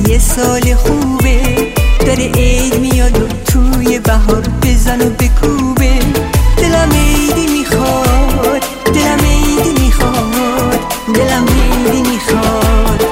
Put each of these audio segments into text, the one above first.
یه سال خوبه، داره عید میاد و توی بهار بزن و بکوبه. دلم عیدی میخواد، دلم عیدی میخواد، دلم عیدی میخواد.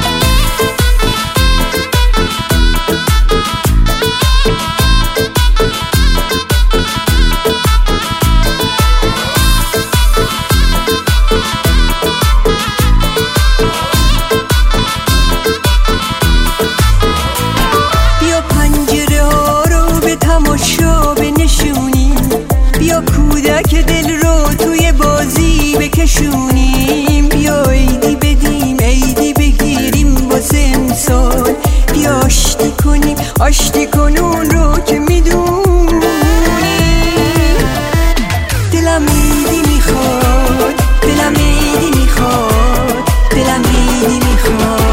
بیا پنجره ها رو به تماشا بنشونیم، بیا کودک دل رو توی بازی بکشونیم. بیا عیدی بدیم، عیدی بگیریم واسه امسال. بیا آشتی کنیم، آشتی کن اون رو که میدونی. دلم عیدی میخواد، دلم عیدی میخواد، دلم عیدی میخواد.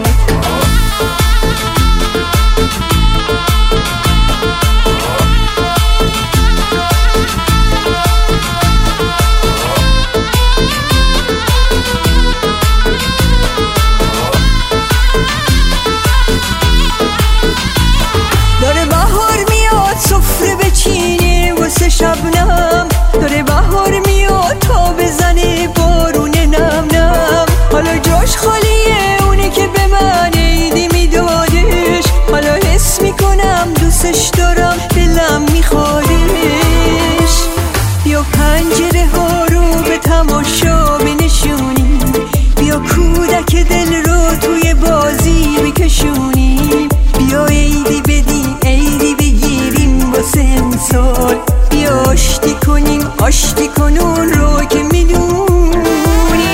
شبنم داره بهار میاد تا بزنه بارون نم نم. حالا جاش خالیه اونی که به من عیدی میدادش. حالا حس میکنم دوستش دارم، دلم میخوادش. بیا پنجره ها رو به تماشا بنشونیم، بیا کودک دل رو توی بازی بکشونیم. بیا عیدی بدیم، عیدی بگیریم واسه امسال. بیا آشتی کنیم، آشتی کن اون رو که میدونی.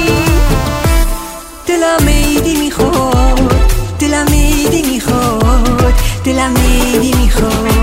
دلم عیدی میخواد، دلم عیدی میخواد، دلم عیدی میخواد.